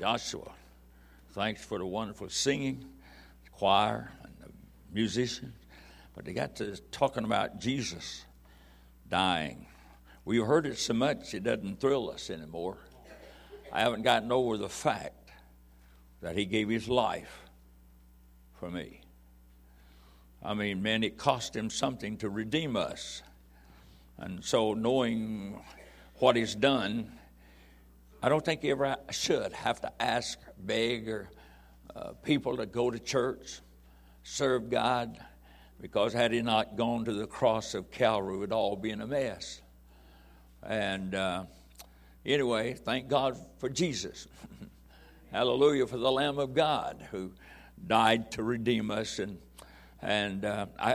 Joshua. Thanks for the wonderful singing, the choir, and the musicians. But they got to talking about Jesus dying. We've heard it so much it doesn't thrill us anymore. I haven't gotten over the fact that he gave his life for me. I mean, man, it cost him something to redeem us. And so knowing what he's done, I don't think you ever should have to ask, beg, or people to go to church, serve God, because had he not gone to the cross of Calvary, it would all be in a mess. And anyway, thank God for Jesus. Hallelujah for the Lamb of God who died to redeem us. And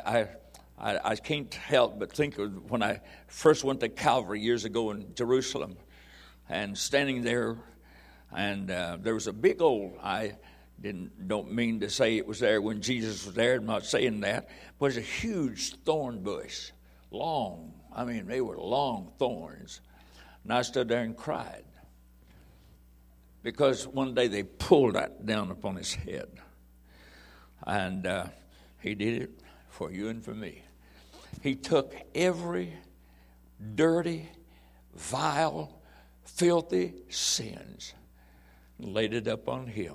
I can't help but think of when I first went to Calvary years ago in Jerusalem, and standing there, and there was a big old, don't mean to say it was there when Jesus was there, I'm not saying that, but it was a huge thorn bush, long. I mean, they were long thorns. And I stood there and cried, because one day they pulled that down upon his head. And he did it for you and for me. He took every dirty, vile, filthy sins and laid it up on him.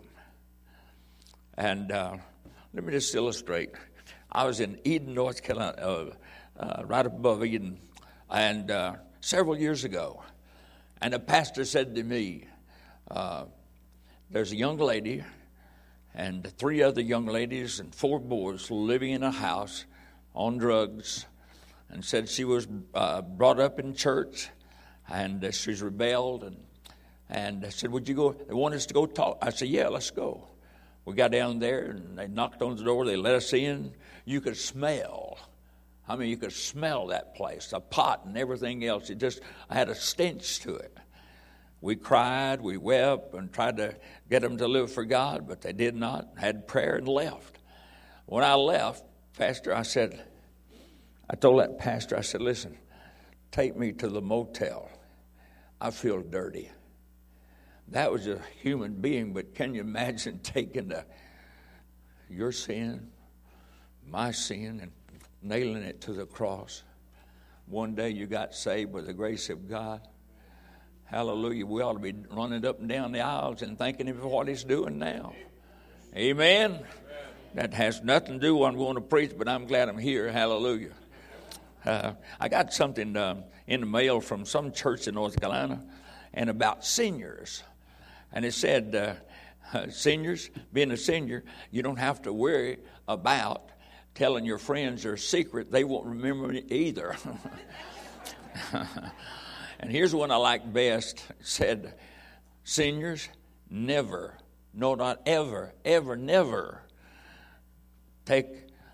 And let me just illustrate. I was in Eden, North Carolina, right above Eden, and several years ago. And the pastor said to me, there's a young lady and 3 other young ladies and 4 boys living in a house on drugs, and said she was brought up in church, and she's rebelled, and I said, would you go? They want us to go talk. I said, yeah, let's go. We got down there, and they knocked on the door. They let us in. You could smell. I mean, you could smell that place, the pot and everything else. It just had a stench to it. We cried, we wept, and tried to get them to live for God, but they did not. Had prayer and left. When I left, Pastor, I told that pastor, I said, listen, take me to the motel. I feel dirty. That was a human being, but can you imagine taking your sin, my sin, and nailing it to the cross? One day you got saved by the grace of God. Hallelujah. We ought to be running up and down the aisles and thanking him for what he's doing now. Amen. That has nothing to do with what I'm going to preach, but I'm glad I'm here. Hallelujah. I got something in the mail from some church in North Carolina, and about seniors. And it said, seniors, being a senior, you don't have to worry about telling your friends your secret. They won't remember it either. And here's one I like best. It said, seniors, never, no, not ever, ever, never take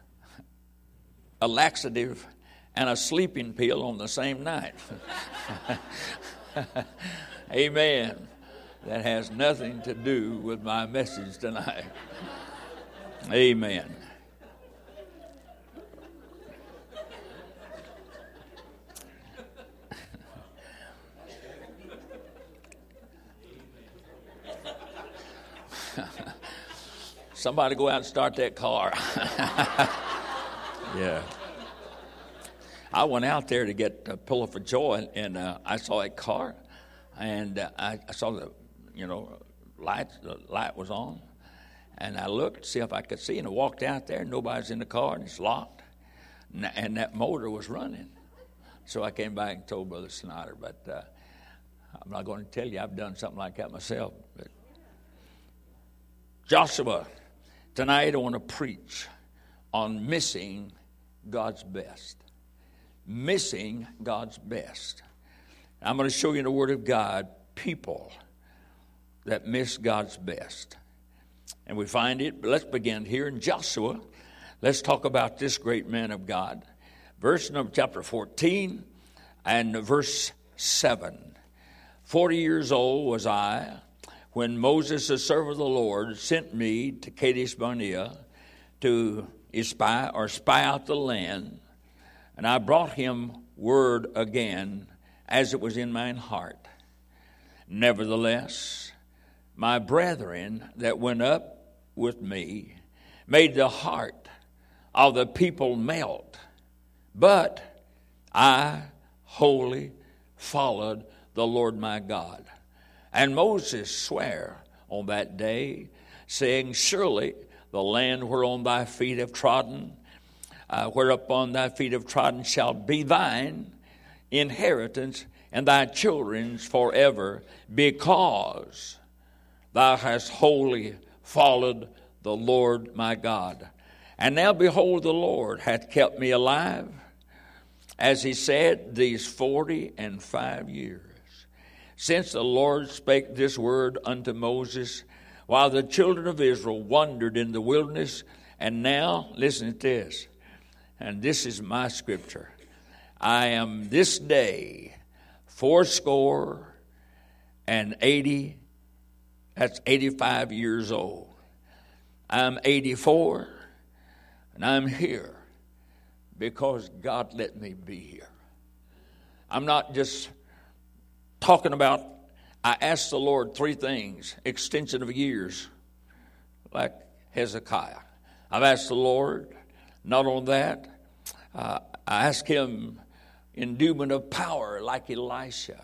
a laxative and a sleeping pill on the same night. Amen. That has nothing to do with my message tonight. Amen. Somebody go out and start that car. Yeah. I went out there to get a pillow for joy, and I saw a car, and I saw the light was on, and I looked to see if I could see, and I walked out there. Nobody's in the car, and it's locked, and that motor was running. So I came back and told Brother Snyder, but I'm not going to tell you I've done something like that myself. But Joshua, tonight I want to preach on missing God's best. Missing God's best. I'm going to show you in the Word of God people that miss God's best. And we find it, but let's begin here in Joshua. Let's talk about this great man of God. Verse number chapter 14 and verse 7. 40 years old was I when Moses, the servant of the Lord, sent me to Kadesh Barnea to spy out the land. And I brought him word again, as it was in mine heart. Nevertheless, my brethren that went up with me made the heart of the people melt, but I wholly followed the Lord my God. And Moses sware on that day, saying, surely the land whereon thy feet have trodden, whereupon thy feet have trodden, shall be thine inheritance and thy children's forever, because thou hast wholly followed the Lord my God. And now behold, the Lord hath kept me alive, as he said, these 45 years, since the Lord spake this word unto Moses, while the children of Israel wandered in the wilderness. And now, listen to this, and this is my scripture. I am this day 80, that's 85 years old. I'm 84, and I'm here because God let me be here. I'm not just talking about, I asked the Lord 3 things, extension of years, like Hezekiah. I've asked the Lord, not on that, I asked him endowment of power like Elisha.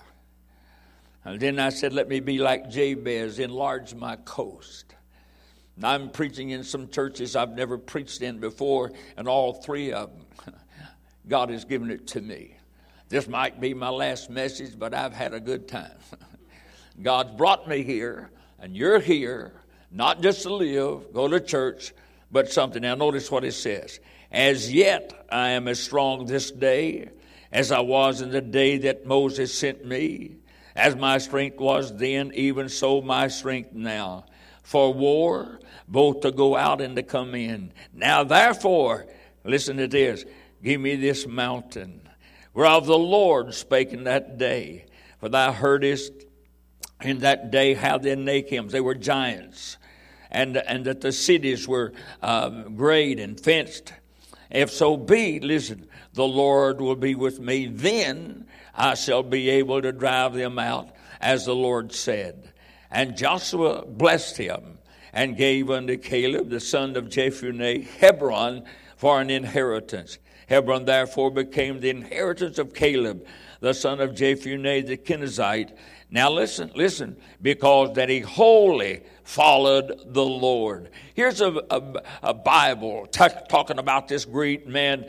And then I said, let me be like Jabez, enlarge my coast. And I'm preaching in some churches I've never preached in before, and all 3 of them, God has given it to me. This might be my last message, but I've had a good time. God's brought me here, and you're here, not just to live, go to church, but something. Now notice what it says. As yet I am as strong this day as I was in the day that Moses sent me. As my strength was then, even so my strength now. For war, both to go out and to come in. Now therefore, listen to this, give me this mountain, whereof the Lord spake in that day. For thou heardest in that day how the Anakims, they were giants, and that the cities were great and fenced. If so be, listen, the Lord will be with me, then I shall be able to drive them out, as the Lord said. And Joshua blessed him, and gave unto Caleb, the son of Jephunneh, Hebron for an inheritance. Hebron therefore became the inheritance of Caleb, the son of Jephunneh the Kenizzite. Now listen, because that he wholly followed the Lord. Here's a Bible talking about this great man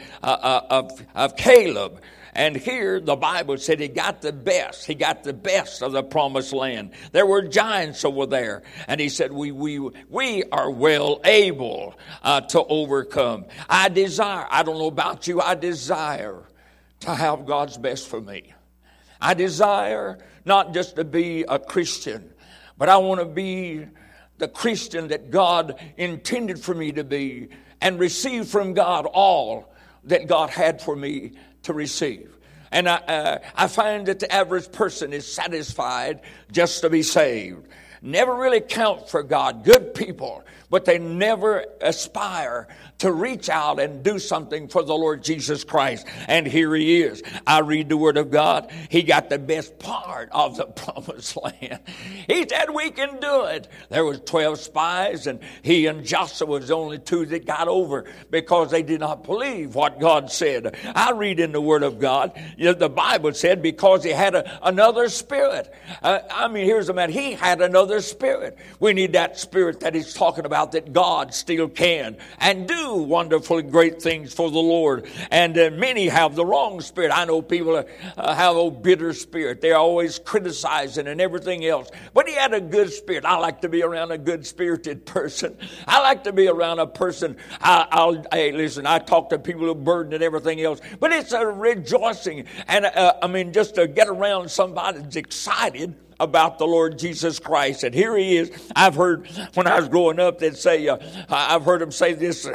of Caleb. And here the Bible said he got the best. He got the best of the promised land. There were giants over there. And he said, we are well able to overcome. I don't know about you, I desire to have God's best for me. I desire not just to be a Christian, but I want to be the Christian that God intended for me to be, and receive from God all that God had for me to receive. And I find that the average person is satisfied just to be saved. Never really count for God. Good people, but they never aspire to reach out and do something for the Lord Jesus Christ. And here he is. I read the Word of God. He got the best part of the promised land. He said we can do it. There was 12 spies, and he and Joshua was the only 2 that got over because they did not believe what God said. I read in the Word of God, the Bible said because he had another spirit. Here's the man. He had another spirit. We need that spirit that he's talking about, that God still can and do wonderful great things for the Lord. And many have the wrong spirit. I know people have a bitter spirit. They're always criticizing and everything else. But he had a good spirit. I like to be around a good spirited person. I like to be around a person. Hey, listen, I talk to people who are burdened and everything else. But it's a rejoicing. And just to get around somebody that's excited about the Lord Jesus Christ. And here he is. I've heard when I was growing up, they'd say, I've heard them say this.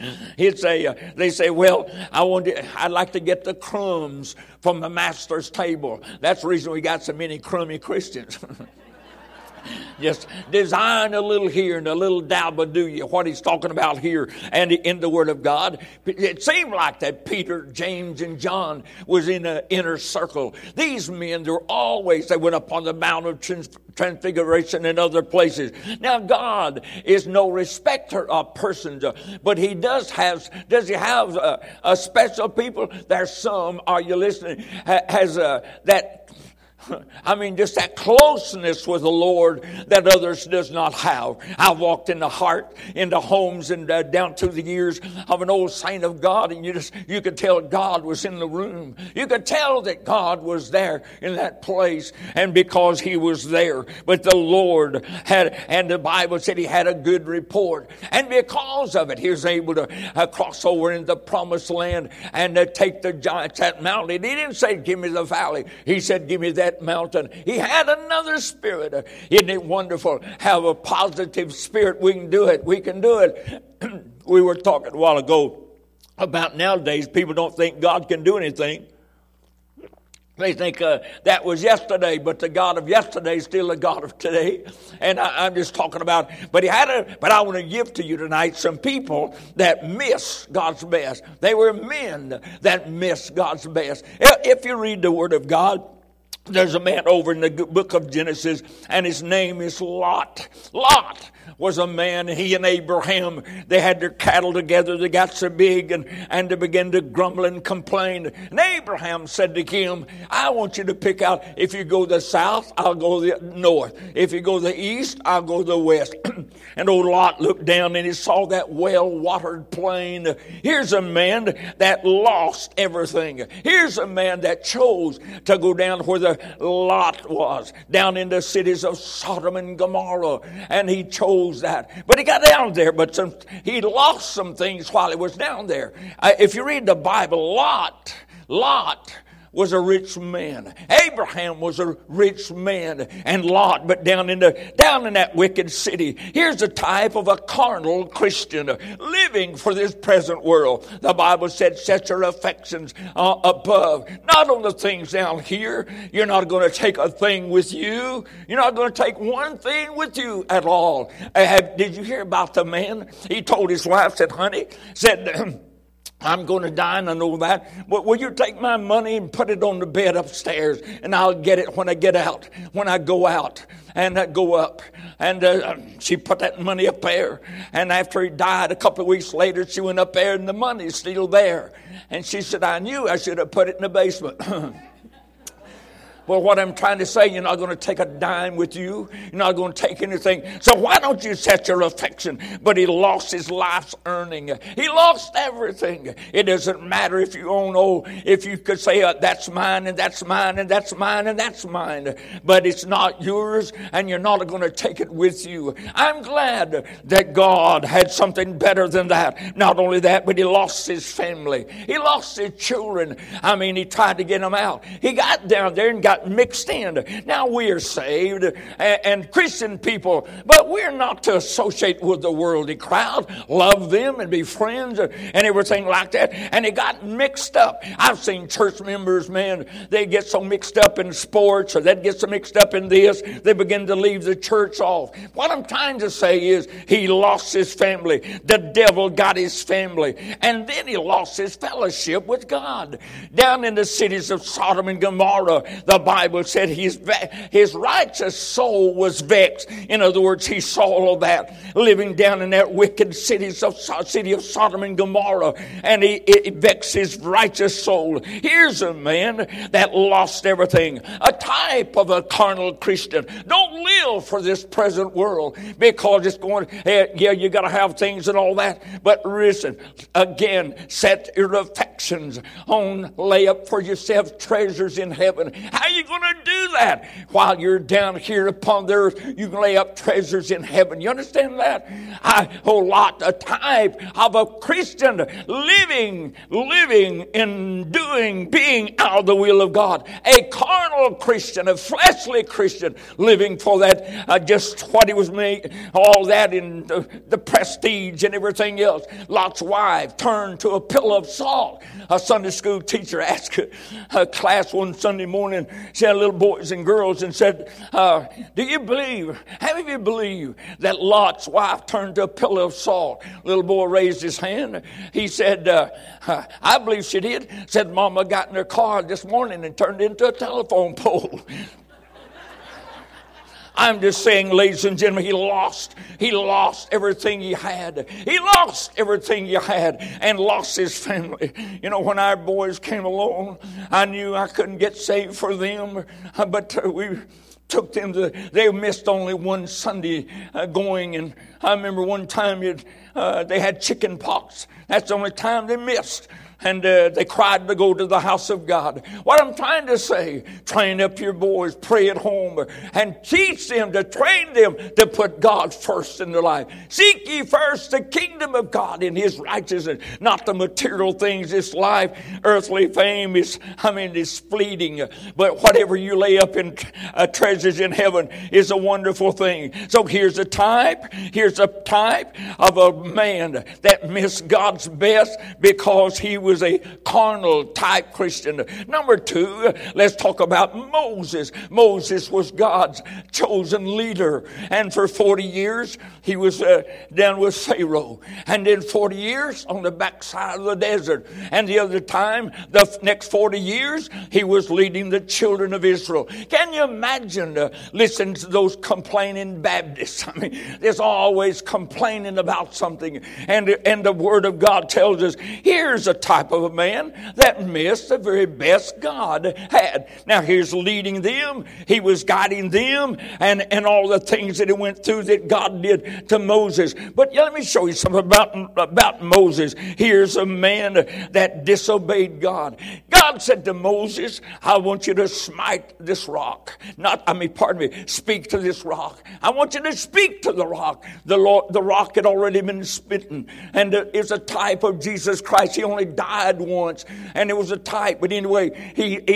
They say, well, I'd like to get the crumbs from the master's table. That's the reason we got so many crummy Christians. Just design a little here and a little dabba-do-you, what he's talking about here and in the Word of God. It seemed like that Peter, James, and John was in an inner circle. These men, they went up on the Mount of Transfiguration and other places. Now, God is no respecter of persons, but he does he have a special people? There's some, are you listening, has that, just that closeness with the Lord that others does not have. I walked into homes and down through the years of an old saint of God, and you could tell God was in the room. You could tell that God was there in that place, and because he was there, but the Lord had, and the Bible said he had a good report, and because of it, he was able to cross over into the promised land and take the giants, that mountain. He didn't say, give me the valley. He said, give me that mountain. He had another spirit. Isn't it wonderful? Have a positive spirit. We can do it. We can do it. We were talking a while ago about nowadays people don't think God can do anything. They think that was yesterday, but the God of yesterday is still the God of today. And I'm just talking about, but I want to give to you tonight some people that miss God's best. They were men that miss God's best. If you read the Word of God, there's a man over in the book of Genesis, and his name is Lot. Lot was a man, he and Abraham, they had their cattle together, they got so big, and they began to grumble and complain. And Abraham said to him, I want you to pick out, if you go the south, I'll go the north. If you go the east, I'll go the west. And old Lot looked down and he saw that well-watered plain. Here's a man that lost everything. Here's a man that chose to go down where the Lot was, down in the cities of Sodom and Gomorrah, and he chose that. But he got down there, but he lost some things while he was down there. If you read the Bible, Lot was a rich man. Abraham was a rich man, and Lot, but down in that wicked city. Here's a type of a carnal Christian living for this present world. The Bible said, set your affections above, not on the things down here. You're not going to take a thing with you. You're not going to take one thing with you at all. Did you hear about the man? He told his wife, said, I'm going to die, and I know that. But will you take my money and put it on the bed upstairs, and I'll get it when I get out, when I go out and I go up. And she put that money up there. And after he died, a couple of weeks later, she went up there, and the money's still there. And she said, I knew I should have put it in the basement. Well, what I'm trying to say, you're not going to take a dime with you. You're not going to take anything. So why don't you set your affection? But he lost his life's earning. He lost everything. It doesn't matter if you own, if you could say, that's mine, and that's mine, and that's mine, and that's mine. But it's not yours, and you're not going to take it with you. I'm glad that God had something better than that. Not only that, but he lost his family. He lost his children. He tried to get them out. He got down there and got mixed in. Now we are saved and Christian people, but we're not to associate with the worldly crowd, love them and be friends and everything like that. And it got mixed up. I've seen church members, man, they get so mixed up in sports, or they get so mixed up in this, they begin to leave the church off. What I'm trying to say is he lost his family. The devil got his family, and then he lost his fellowship with God. Down in the cities of Sodom and Gomorrah, the Bible said his righteous soul was vexed. In other words, he saw all of that, living down in that wicked city of Sodom and Gomorrah, and it vexed his righteous soul. Here's a man that lost everything, a type of a carnal Christian. Don't live for this present world, because it's going, you got to have things and all that. But listen, again, set your affections on, lay up for yourself treasures in heaven. How are you going to do that? While you're down here upon the earth, you can lay up treasures in heaven. You understand that? A type of a Christian living and doing, being out of the will of God. A carnal Christian, a fleshly Christian, living for that, just what he was made, all that in the prestige and everything else. Lot's wife turned to a pillar of salt. A Sunday school teacher asked a class one Sunday morning, she had little boys and girls, and said, do you believe, how many of you believe that Lot's wife turned to a pillar of salt? Little boy raised his hand. He said, I believe she did. Said, Mama got in her car this morning and turned into a telephone pole. I'm just saying, ladies and gentlemen, he lost everything he had. He lost everything he had and lost his family. You know, when our boys came along, I knew I couldn't get saved for them, but we took them they missed only one Sunday going, and I remember one time they had chicken pox. That's the only time they missed. And they cried to go to the house of God. What I'm trying to say, train up your boys, pray at home, and teach them, to train them to put God first in their life. Seek ye first the kingdom of God and his righteousness, not the material things. This life, earthly fame is fleeting. But whatever you lay up in treasures in heaven is a wonderful thing. So here's a type of a man that missed God's best because he was a carnal type Christian. Number two, let's talk about Moses. Moses was God's chosen leader, and for 40 years he was down with Pharaoh, and then 40 years on the backside of the desert, and the other time, the next 40 years, he was leading the children of Israel. Can you imagine listening to those complaining Baptists? I mean, there's always complaining about something, and the Word of God tells us, here's a type of a man that missed the very best God had. Now here's leading them. He was guiding them and all the things that he went through that God did to Moses. But let me show you something about Moses. Here's a man that disobeyed God. God said to Moses, I want you to smite this rock. Speak to this rock. I want you to speak to the rock. The rock had already been smitten, and it's a type of Jesus Christ. He only died once, and it was a type. But anyway,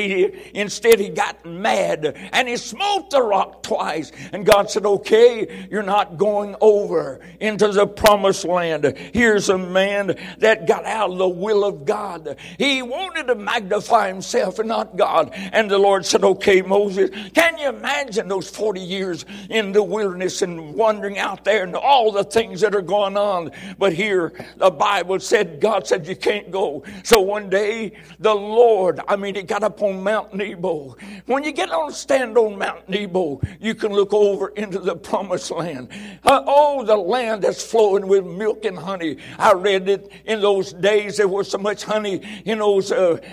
he got mad, and he smote the rock twice. And God said, okay, you're not going over into the promised land. Here's a man that got out of the will of God. He wanted to magnify himself and not God. And the Lord said, okay, Moses, can you imagine those 40 years in the wilderness and wandering out there and all the things that are going on? But here, the Bible said, God said, you can't go. So one day, the Lord, he got up on Mount Nebo. When you stand on Mount Nebo, you can look over into the promised land. The land that's flowing with milk and honey. I read it in those days. There was so much honey in those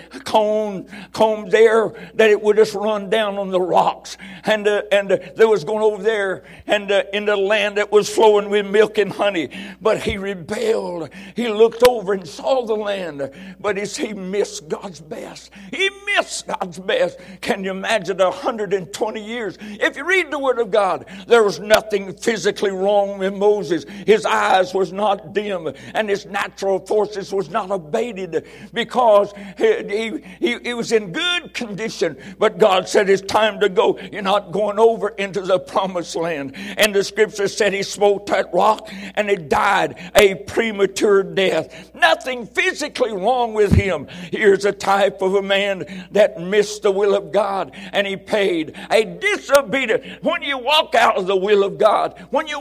combs there that it would just run down on the rocks. And there was going over there and in the land that was flowing with milk and honey. But he rebelled. He looked over and saw the land. But he missed God's best. He missed God's best. Can you imagine 120 years? If you read the Word of God, there was nothing physically wrong with Moses. His eyes was not dim, and his natural forces was not abated, because he was in good condition. But God said, it's time to go. You're not going over into the promised land. And the scripture said he smote that rock, and he died a premature death. Nothing physically wrong with him. Here's a type of a man that missed the will of God, and he paid a disobedient. When you walk out of the will of God,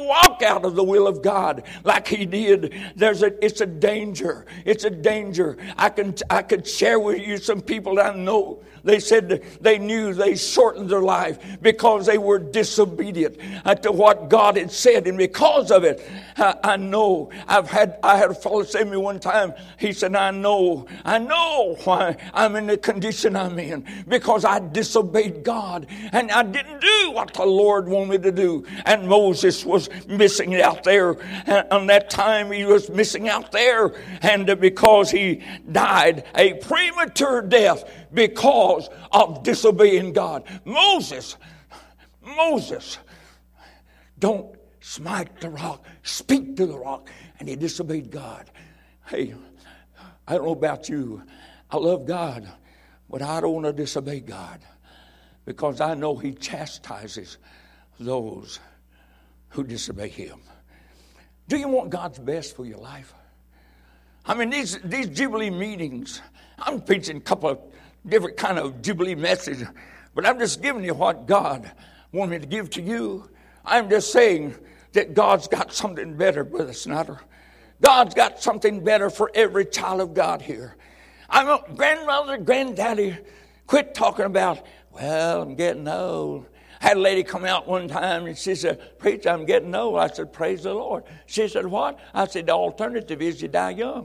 like he did, it's a danger. It's a danger. I could share with you some people that I know. They said they knew they shortened their life because they were disobedient to what God had said. And because of it, I know. I had a fellow say to me one time, he said, I know why I'm in the condition I'm in, because I disobeyed God and I didn't do what the Lord wanted me to do. And Moses was missing out there. And on that time, he was missing out there, and because he died a premature death because of disobeying God. Moses, don't smite the rock, speak to the rock. And he disobeyed God. Hey, I don't know about you. I love God, but I don't want to disobey God, because I know he chastises those who disobey him. Do you want God's best for your life? These Jubilee meetings, I'm preaching a couple of different kind of Jubilee messages. But I'm just giving you what God wanted me to give to you. I'm just saying that God's got something better, Brother Snyder. God's got something better for every child of God here. I'm a grandmother, granddaddy. Quit talking about, well, I'm getting old. I had a lady come out one time and she said, Preacher, I'm getting old. I said, praise the Lord. She said, what? I said, the alternative is you die young.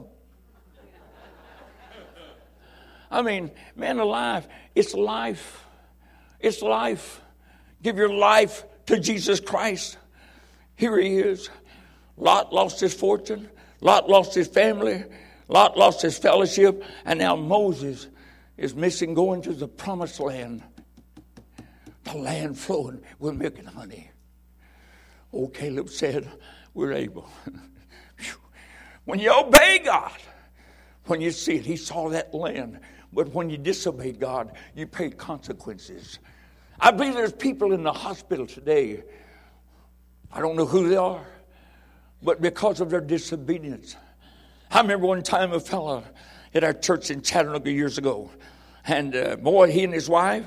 I mean, man alive, it's life. It's life. Give your life to Jesus Christ. Here he is. Lot lost his fortune. Lot lost his family. Lot lost his fellowship. And now Moses is missing going to the promised land. The land flowing with milk and honey. Old Caleb said, we're able. When you obey God, when you see it, he saw that land. But when you disobey God, you pay consequences. I believe there's people in the hospital today. I don't know who they are, but because of their disobedience. I remember one time a fellow at our church in Chattanooga years ago. And boy, he and his wife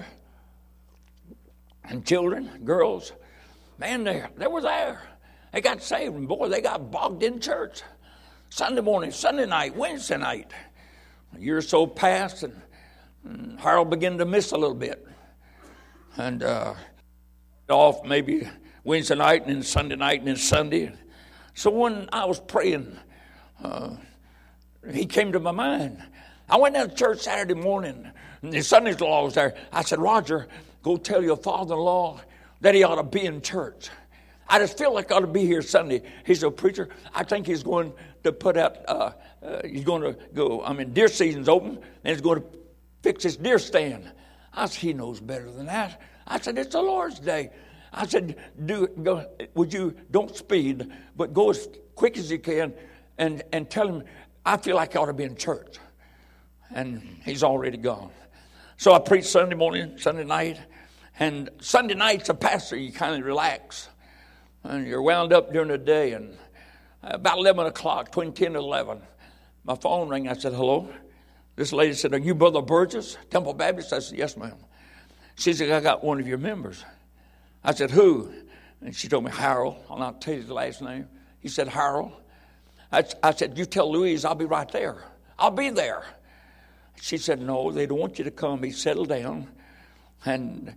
and children, girls, man, they were there. They got saved. And boy, they got bogged in church. Sunday morning, Sunday night, Wednesday night. A year or so passed, and Harold began to miss a little bit. And off maybe Wednesday night, and then Sunday night, and then Sunday. So when I was praying, he came to my mind. I went down to church Saturday morning, and the Sunday-in-law was there. I said, Roger, go tell your father-in-law that he ought to be in church. I just feel like I ought to be here Sunday. He said, Preacher, I think he's going to put out, he's going to go, deer season's open, and he's going to fix his deer stand. I said, he knows better than that. I said, it's the Lord's day. I said, don't speed, but go as quick as you can and tell him, I feel like I ought to be in church. And he's already gone. So I preached Sunday morning, Sunday night. And Sunday night's a pastor, you kind of relax. And you're wound up during the day. And about 11 o'clock, between 10 and 11, my phone rang. I said, hello. This lady said, are you Brother Burgess, Temple Baptist? I said, yes, ma'am. She said, I got one of your members. I said, who? And she told me, Harold. I'll not tell you his last name. He said, Harold. I said, you tell Louise I'll be right there. I'll be there. She said, no, they don't want you to come. He settled down. And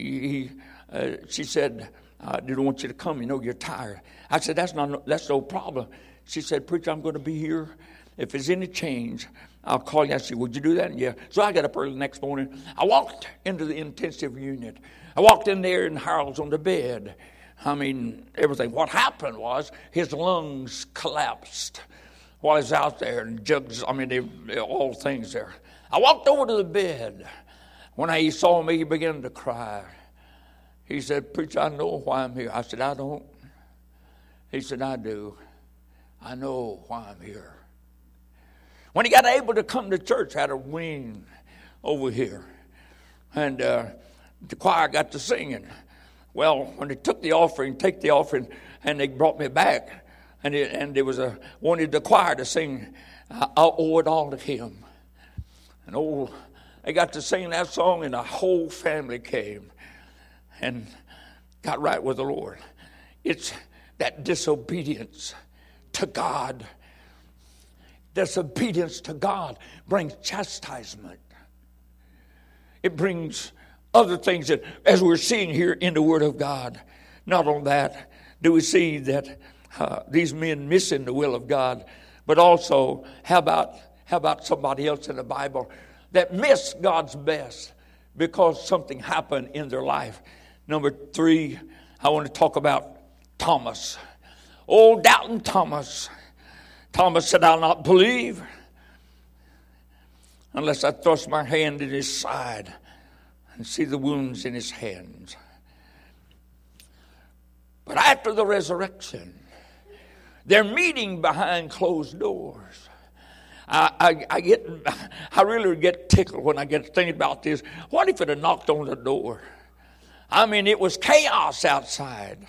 she said, they don't want you to come. You know, you're tired. I said, that's no problem. She said, Preacher, I'm going to be here. If there's any change, I'll call you. I said, would you do that? Yeah. So I got up early the next morning. I walked into the intensive unit. I walked in there and Harold's on the bed. Everything. What happened was his lungs collapsed while he was out there, and jugs, all things there. I walked over to the bed. When he saw me, he began to cry. He said, Preacher, I know why I'm here. I said, I don't. He said, I do. I know why I'm here. When he got able to come to church, I had a wing over here. And the choir got to singing. Well, when they took the offering, and they brought me back, and there was wanted the choir to sing, I owe it all to him. And they got to sing that song, and the whole family came and got right with the Lord. It's that disobedience to God. Disobedience to God brings chastisement. It brings other things that, as we're seeing here in the Word of God. Not only that, do we see that these men missing the will of God, but also how about somebody else in the Bible that missed God's best because something happened in their life. Number 3, I want to talk about Thomas. Old doubting Thomas. Thomas said, I'll not believe unless I thrust my hand in his side and see the wounds in his hands. But after the resurrection, they're meeting behind closed doors. I really get tickled when I get thinking about this. What if it had knocked on the door? It was chaos outside.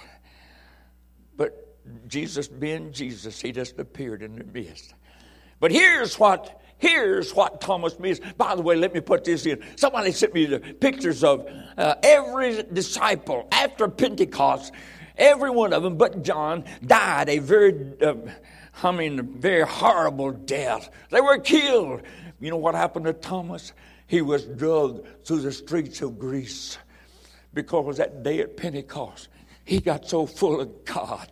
But Jesus being Jesus, he just appeared in the midst. But here's what here's what Thomas missed. By the way, let me put this in. Somebody sent me the pictures of every disciple after Pentecost. Every one of them but John died a very horrible death. They were killed. You know what happened to Thomas? He was dragged through the streets of Greece because that day at Pentecost, he got so full of God.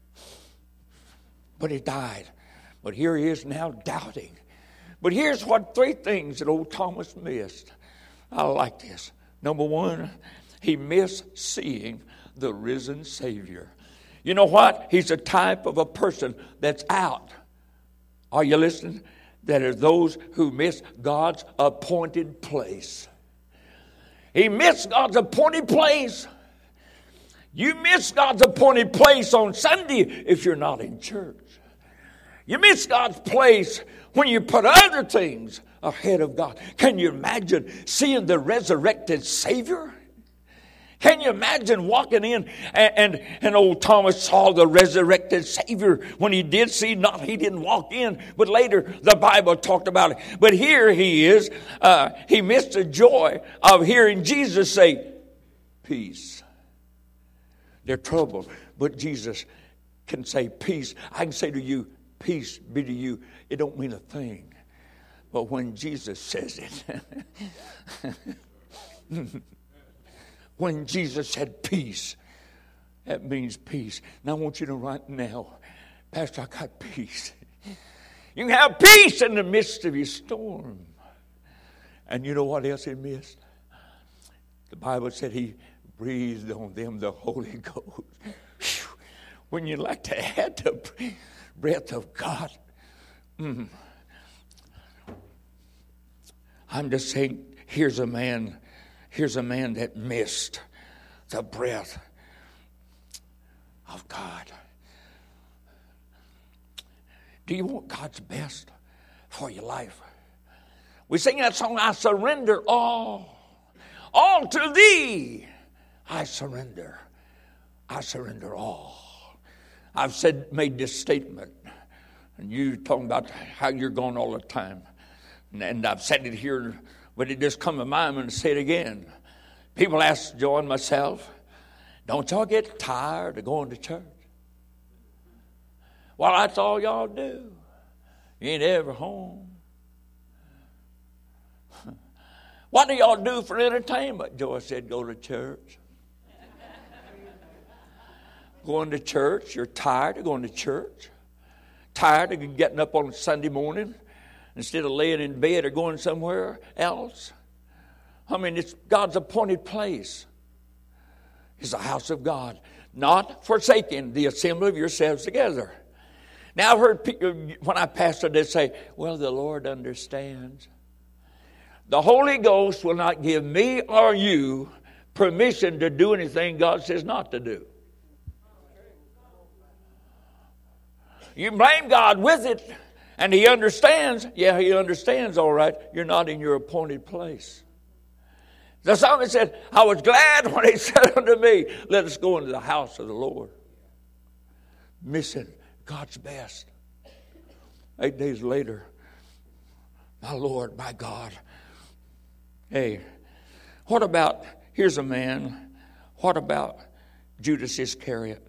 But he died. But here he is now doubting. But here's what 3 things that old Thomas missed. I like this. Number 1, he missed seeing the risen Savior. You know what? He's a type of a person that's out. Are you listening? That are those who miss God's appointed place. He missed God's appointed place. You miss God's appointed place on Sunday if you're not in church. You miss God's place when you put other things ahead of God. Can you imagine seeing the resurrected Savior? Can you imagine walking in and old Thomas saw the resurrected Savior? When he did see, he didn't walk in, but later the Bible talked about it. But here he is. He missed the joy of hearing Jesus say, peace. They're troubled, but Jesus can say peace. I can say to you, peace be to you. It don't mean a thing. But when Jesus says it, when Jesus said peace, that means peace. Now I want you to right now, Pastor, I got peace. You can have peace in the midst of your storm. And you know what else he missed? The Bible said he breathed on them the Holy Ghost. Whew. When you like to have the breath of God. I'm just saying, here's a man that missed the breath of God. Do you want God's best for your life? We sing that song, I surrender all to thee. I surrender all. I've made this statement, and you talking about how you're going all the time. And I've said it here, but it just come to mind. I'm going to say it again. People ask Joe and myself, don't y'all get tired of going to church? Well, that's all y'all do. You ain't ever home. What do y'all do for entertainment? Joy said, go to church. Going to church, you're tired of going to church. Tired of getting up on Sunday morning instead of laying in bed or going somewhere else. I mean, it's God's appointed place. It's the house of God. Not forsaking the assembly of yourselves together. Now, I've heard people, when I pastor, they say, well, the Lord understands. The Holy Ghost will not give me or you permission to do anything God says not to do. You blame God with it, and He understands. Yeah, He understands, all right. You're not in your appointed place. The psalmist said, I was glad when He said unto me, let us go into the house of the Lord. Missing God's best. 8 days later, my Lord, my God. Hey, what about, here's a man, what about Judas Iscariot?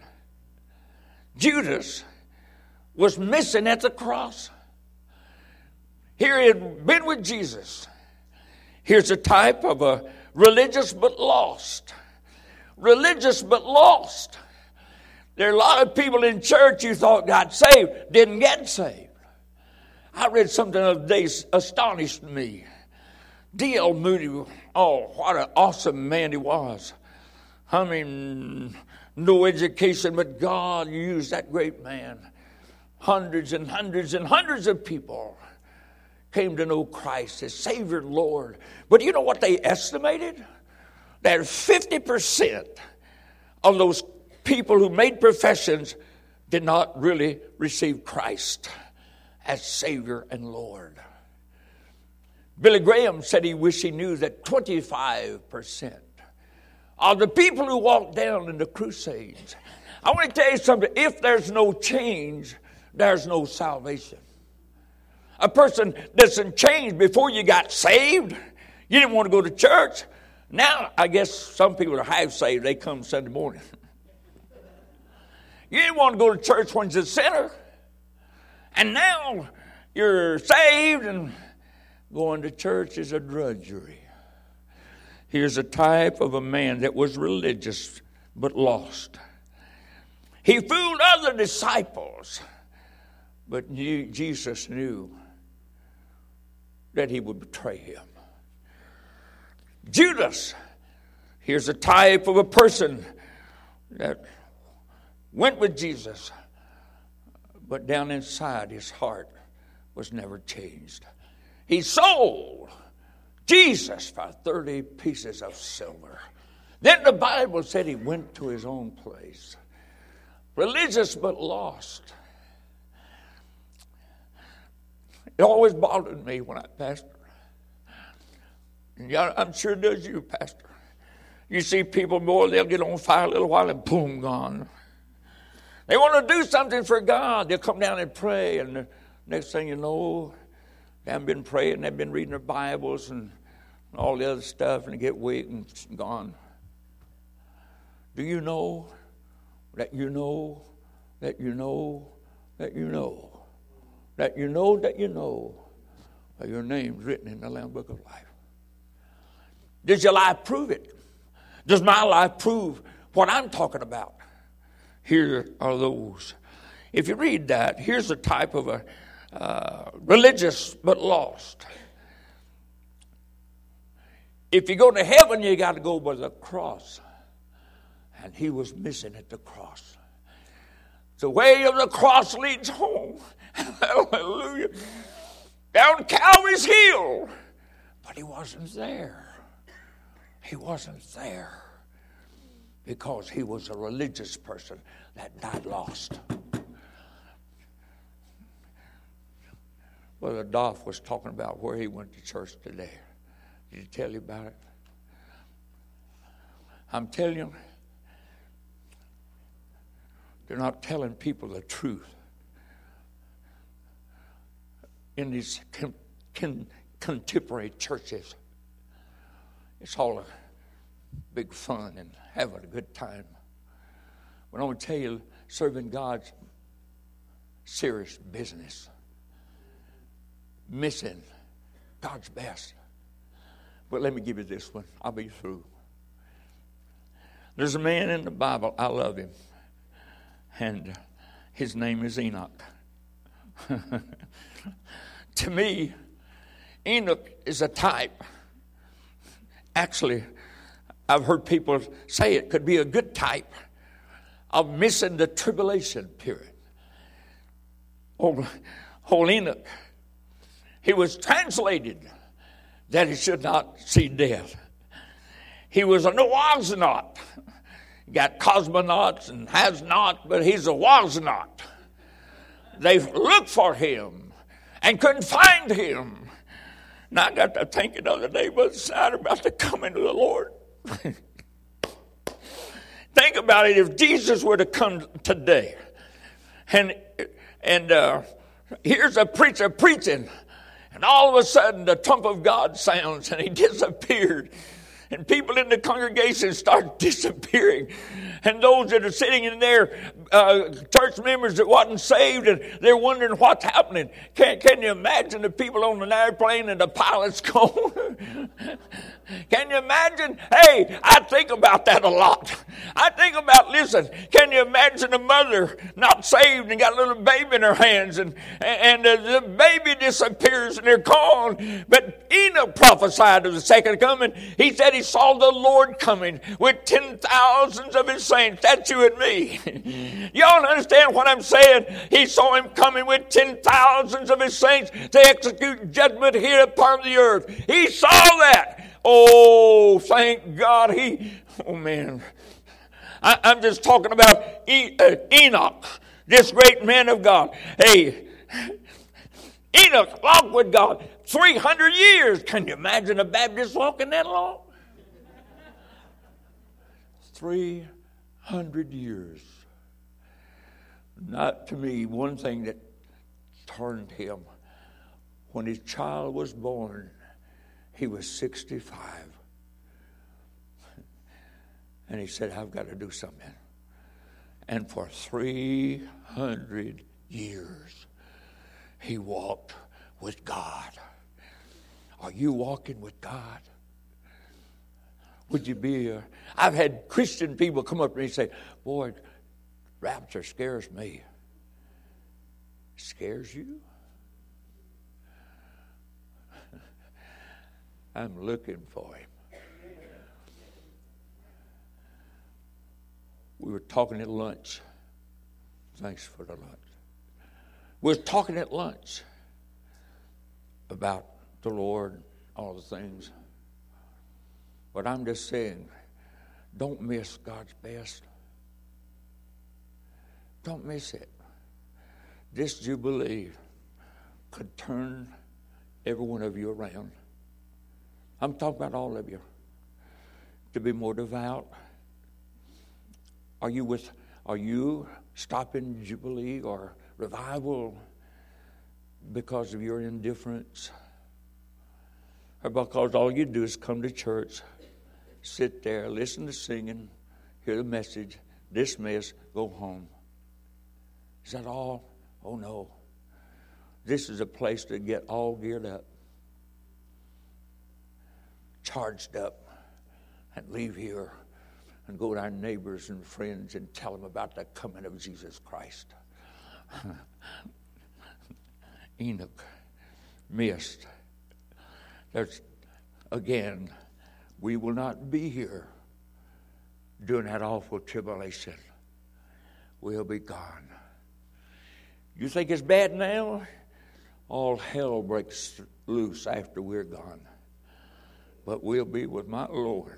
Judas was missing at the cross. Here he had been with Jesus. Here's a type of a religious but lost. Religious but lost. There are a lot of people in church you thought got saved, didn't get saved. I read something the other day astonished me. D.L. Moody, oh, what an awesome man he was. I mean, no education, but God used that great man. Hundreds and hundreds and hundreds of people came to know Christ as Savior and Lord. But you know what they estimated? That 50% of those people who made professions did not really receive Christ as Savior and Lord. Billy Graham said he wished he knew that 25% of the people who walked down in the crusades. I want to tell you something. If there's no change, there's no salvation. A person doesn't change. Before you got saved, you didn't want to go to church. Now, I guess some people are half saved. They come Sunday morning. You didn't want to go to church when you're a sinner. And now you're saved and going to church is a drudgery. Here's a type of a man that was religious but lost. He fooled other disciples, but Jesus knew that he would betray him. Judas, here's a type of a person that went with Jesus, but down inside his heart was never changed. He sold Jesus for 30 pieces of silver. Then the Bible said he went to his own place. Religious but lost. It always bothered me when I pastored. And I'm sure it does you, Pastor. You see people, boy, they'll get on fire a little while and boom, gone. They want to do something for God. They'll come down and pray, and the next thing you know, they haven't been praying, they've been reading their Bibles and all the other stuff, and they get weak and gone. Do you know that you know that you know that you know that you know that you know that your name's written in the Lamb Book of Life? Does your life prove it? Does my life prove what I'm talking about? Here are those. If you read that, here's a type of a religious but lost. If you go to heaven, you got to go by the cross. And he was missing at the cross. The way of the cross leads home. Hallelujah. Down Calvary's hill. But he wasn't there. He wasn't there. Because he was a religious person that died lost. Brother Dolph was talking about where he went to church today. Did he tell you about it? I'm telling you, they're not telling people the truth. In these contemporary churches, it's all a big fun and having a good time. But I'm going to tell you, serving God's serious business. Missing God's best. But let me give you this one. I'll be through. There's a man in the Bible. I love him. And his name is Enoch. To me, Enoch is a type. Actually, I've heard people say it could be a good type of missing the tribulation period. Old Enoch, he was translated that he should not see death. He was a was-not. Got cosmonauts and has not, but he's a was-not. They looked for him and couldn't find him. And I got to thinking the other day, Brother Snyder, about the coming of the Lord. Think about it. If Jesus were to come today, and here's a preacher preaching, and all of a sudden the trump of God sounds, and he disappeared. And people in the congregation start disappearing. And those that are sitting in there, church members that wasn't saved, and they're wondering what's happening. Can you imagine the people on an airplane and the pilot's gone? Can you imagine? Hey, I think about that a lot. I think about, listen, can you imagine a mother not saved and got a little baby in her hands, and the baby disappears and they're gone. But Enoch prophesied of the second coming. He said he saw the Lord coming with 10,000s of his saints. That's you and me. Y'all understand what I'm saying? He saw him coming with 10,000s of his saints to execute judgment here upon the earth. He saw that. Oh, thank God. Oh man. I'm just talking about Enoch, this great man of God. Hey, Enoch walked with God 300 years. Can you imagine a Baptist walking that long? 300 years. Not to me, one thing that turned him When his child was born, he was 65. And he said, I've got to do something. And for 300 years, he walked with God. Are you walking with God? Would you be I've had Christian people come up to me and say, boy, rapture scares me. Scares you? I'm looking for him. We were talking at lunch. Thanks for the lunch. We were talking at lunch about the Lord, all the things. But I'm just saying, don't miss God's best. Don't miss it. This Jubilee could turn every one of you around. I'm talking about all of you. To be more devout. Are you stopping Jubilee or revival because of your indifference? Or because all you do is come to church, sit there, listen to singing, hear the message, dismiss, go home? Is that all? Oh no. This is a place to get all geared up, charged up, and leave here and go to our neighbors and friends and tell them about the coming of Jesus Christ. Enoch missed. Again, we will not be here during that awful tribulation. We'll be gone. You think it's bad now? All hell breaks loose after we're gone. But we'll be with my Lord.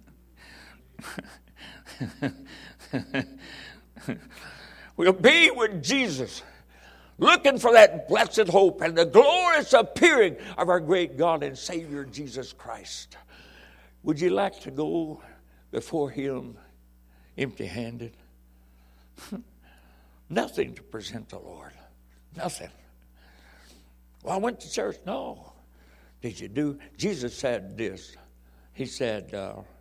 We'll be with Jesus, looking for that blessed hope and the glorious appearing of our great God and Savior Jesus Christ. Would you like to go before him empty-handed? Nothing to present the Lord. Nothing. Well, I went to church. No. Did you do? Jesus said this. He said,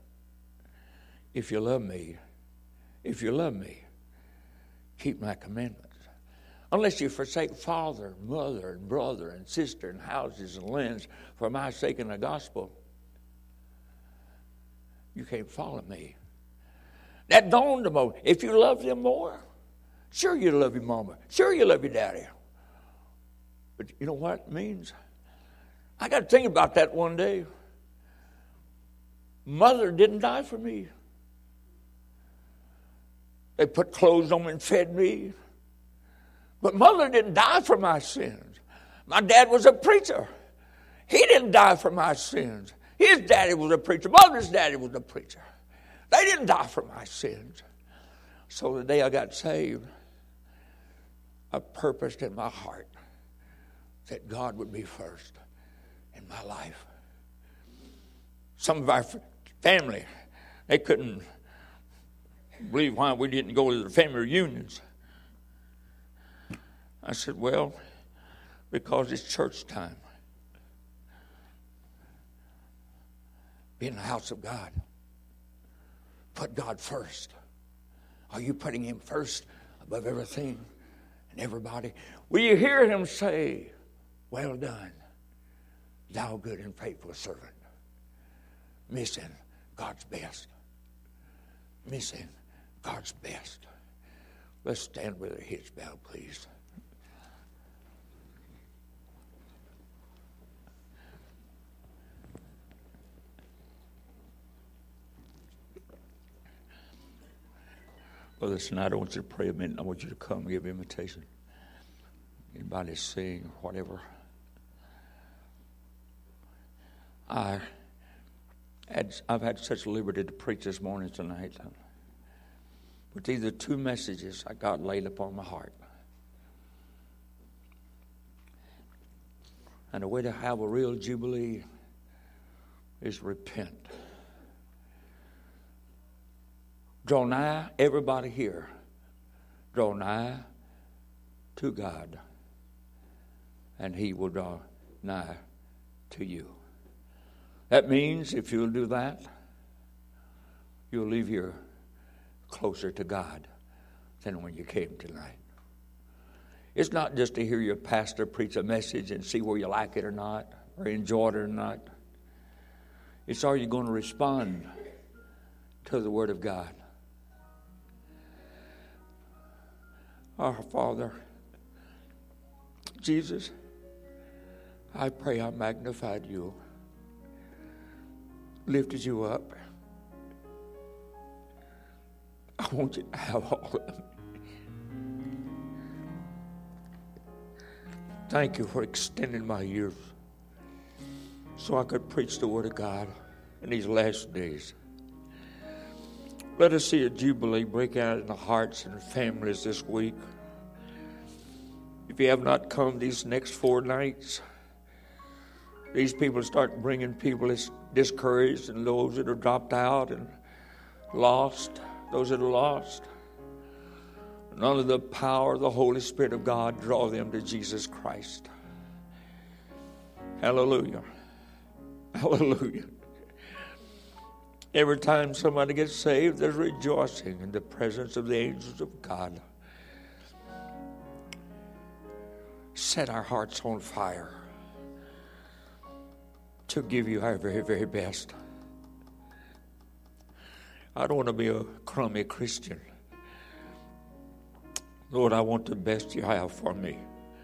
if you love me, keep my commandments. Unless you forsake father, mother, and brother, and sister, and houses, and lands for my sake and the gospel, you can't follow me. That dawned on me. If you love them more, sure you love your mama. Sure you love your daddy. But you know what it means? I got to think about that one day. Mother didn't die for me. They put clothes on me and fed me. But mother didn't die for my sins. My dad was a preacher. He didn't die for my sins. His daddy was a preacher. Mother's daddy was a preacher. They didn't die for my sins. So the day I got saved, I purposed in my heart that God would be first in my life. Some of our family, they couldn't believe why we didn't go to the family reunions. I said, well, because it's church time. Be in the house of God. Put God first. Are you putting him first above everything and everybody? Will you hear him say, well done, thou good and faithful servant? Missing God's best. Missing God's best. Let's stand with our heads bowed, please. Well, listen, I don't want you to pray a minute. I want you to come and give an invitation. Anybody sing or whatever. I've had such liberty to preach this morning tonight. But these are two messages I got laid upon my heart. And the way to have a real jubilee is repent. Draw nigh, everybody here. Draw nigh to God, and he will draw nigh to you. That means if you'll do that, you'll leave here closer to God than when you came tonight. It's not just to hear your pastor preach a message and see where you like it or not, or enjoy it or not. It's, are you going to respond to the Word of God? Our Father, Jesus, I pray I magnified you, lifted you up. I want you to have all of them. Thank you for extending my years so I could preach the Word of God in these last days. Let us see a jubilee break out in the hearts and families this week. If you have not come these next 4 nights, these people start bringing people discouraged and those that are dropped out and lost, those that are lost. And under the power of the Holy Spirit of God, draw them to Jesus Christ. Hallelujah. Hallelujah. Every time somebody gets saved, there's rejoicing in the presence of the angels of God. Set our hearts on fire to give you our very, very best. I don't want to be a crummy Christian. Lord, I want the best you have for me.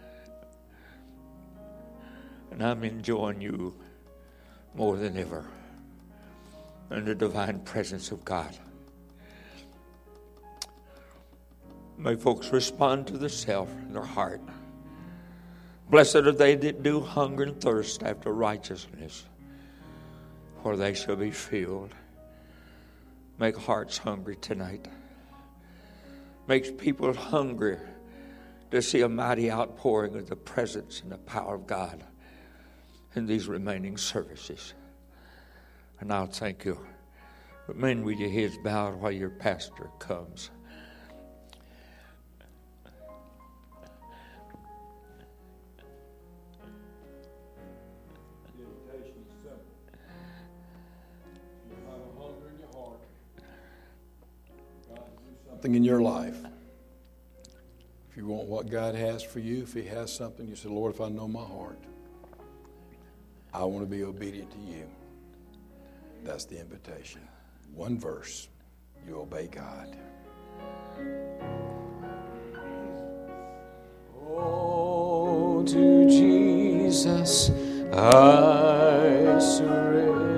And I'm enjoying you more than ever in the divine presence of God. May folks respond to the self in their heart. Blessed are they that do hunger and thirst after righteousness, for they shall be filled. Make hearts hungry tonight. Makes people hungry to see a mighty outpouring of the presence and the power of God in these remaining services. And I'll thank you. Remain with your heads bowed while your pastor comes. In your life. If you want what God has for you, if He has something, you say, Lord, if I know my heart, I want to be obedient to you. That's the invitation. One verse, you obey God. Oh, to Jesus I surrender.